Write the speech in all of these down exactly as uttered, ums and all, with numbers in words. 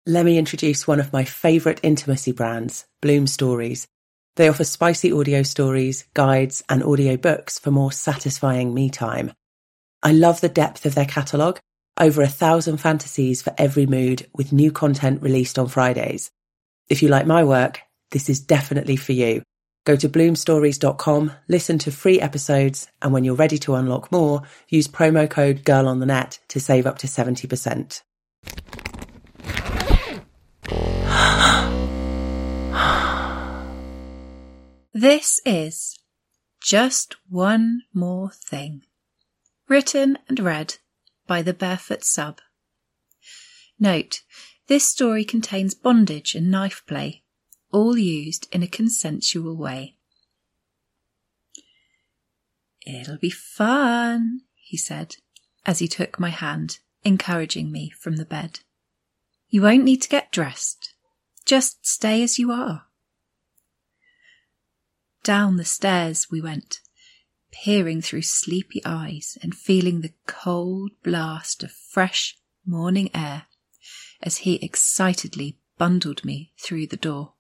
Let me introduce one of my favourite intimacy brands, Bloom Stories. They offer spicy audio stories, guides, and audio books for more satisfying me time. I love the depth of their catalogue, over a thousand fantasies for every mood, with new content released on Fridays. If you like my work, this is definitely for you. Go to bloom stories dot com, listen to free episodes, and when you're ready to unlock more, use promo code GIRLONTHENET to save up to seventy percent. This is Just One More Thing, written and read by the Barefoot Sub. Note, this story contains bondage and knife play, all used in a consensual way. "It'll be fun," he said, as he took my hand, encouraging me from the bed. "You won't need to get dressed. Just stay as you are." Down the stairs we went, peering through sleepy eyes and feeling the cold blast of fresh morning air as he excitedly bundled me through the door.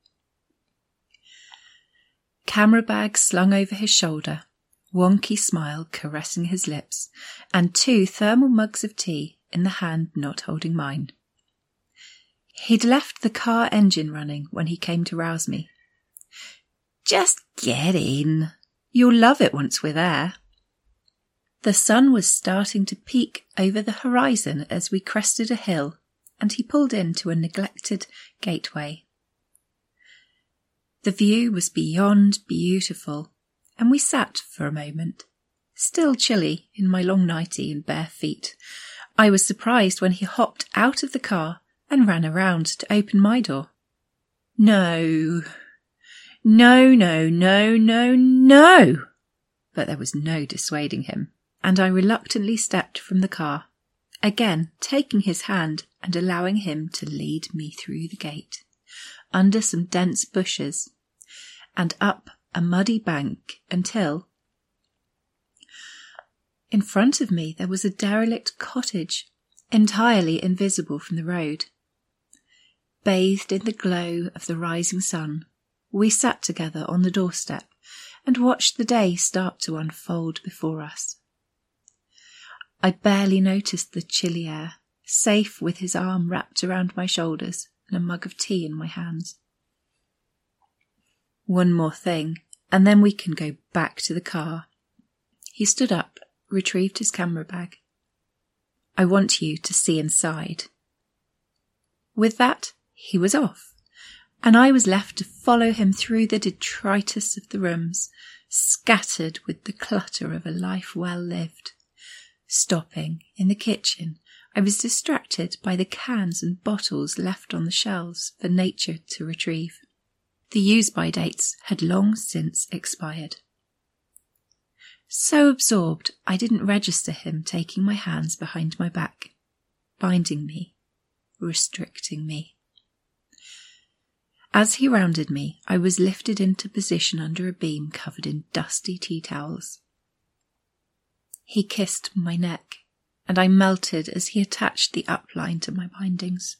Camera bag slung over his shoulder, wonky smile caressing his lips, and two thermal mugs of tea in the hand not holding mine. He'd left the car engine running when he came to rouse me. "Just get in. You'll love it once we're there." The sun was starting to peek over the horizon as we crested a hill, and he pulled into a neglected gateway. The view was beyond beautiful, and we sat for a moment, still chilly in my long nightie and bare feet. I was surprised when he hopped out of the car and ran around to open my door. No... No, no, no, no, no! But there was no dissuading him, and I reluctantly stepped from the car, again taking his hand and allowing him to lead me through the gate, under some dense bushes, and up a muddy bank until... In front of me there was a derelict cottage, entirely invisible from the road. Bathed in the glow of the rising sun, we sat together on the doorstep and watched the day start to unfold before us. I barely noticed the chilly air, safe with his arm wrapped around my shoulders and a mug of tea in my hands. "One more thing, and then we can go back to the car." He stood up, retrieved his camera bag. "I want you to see inside." With that, he was off, and I was left to follow him through the detritus of the rooms, scattered with the clutter of a life well lived. Stopping in the kitchen, I was distracted by the cans and bottles left on the shelves for nature to retrieve. The use-by dates had long since expired. So absorbed, I didn't register him taking my hands behind my back, binding me, restricting me. As he rounded me, I was lifted into position under a beam covered in dusty tea towels. He kissed my neck, and I melted as he attached the upline to my bindings.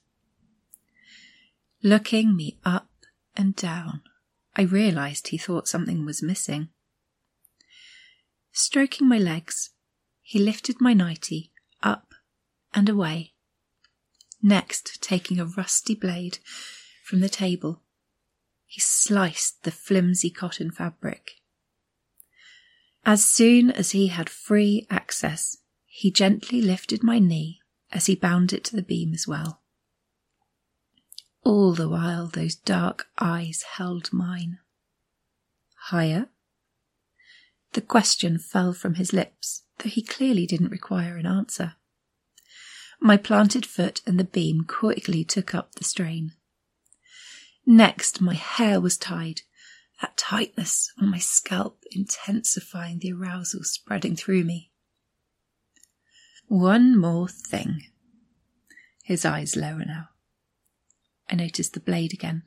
Looking me up and down, I realised he thought something was missing. Stroking my legs, he lifted my nightie up and away. Next, taking a rusty blade from the table, he sliced the flimsy cotton fabric. As soon as he had free access, he gently lifted my knee as he bound it to the beam as well. All the while those dark eyes held mine. "Higher?" The question fell from his lips, though he clearly didn't require an answer. My planted foot and the beam quickly took up the strain. Next, my hair was tied, that tightness on my scalp intensifying the arousal spreading through me. "One more thing." His eyes lower now. I noticed the blade again.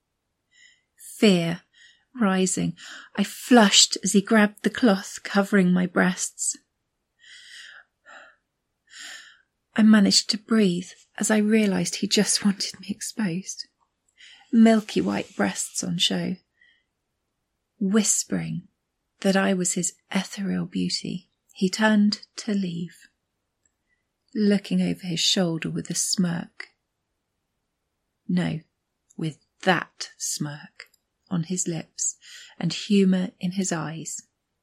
Fear rising, I flushed as he grabbed the cloth covering my breasts. I managed to breathe as I realised he just wanted me exposed. Milky white breasts on show, whispering that I was his ethereal beauty. He turned to leave, looking over his shoulder with a smirk. No, with that smirk on his lips and humour in his eyes.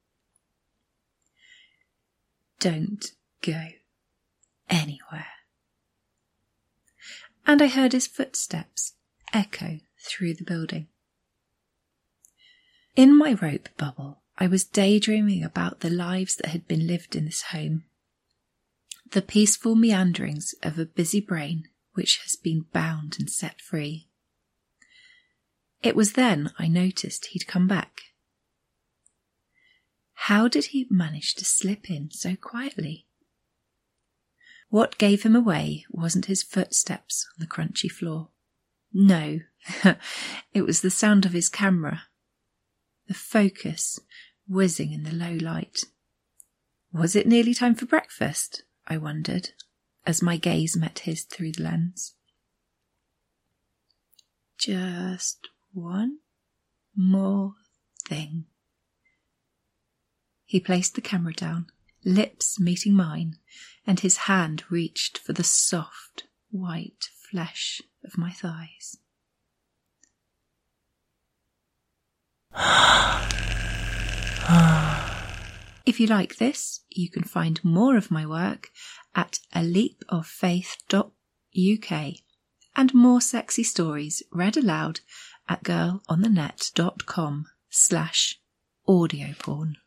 Don't go anywhere. And I heard his footsteps echo through the building. In my rope bubble, I was daydreaming about the lives that had been lived in this home, the peaceful meanderings of a busy brain which has been bound and set free. It was then I noticed he'd come back. How did he manage to slip in so quietly? What gave him away wasn't his footsteps on the crunchy floor. No, it was the sound of his camera, the focus whizzing in the low light. Was it nearly time for breakfast? I wondered, as my gaze met his through the lens. Just one more thing. He placed the camera down, lips meeting mine, and his hand reached for the soft, white flesh of my thighs. If you like this, you can find more of my work at a leap of faith dot U K and more sexy stories read aloud at girl on the net dot com slash audio porn.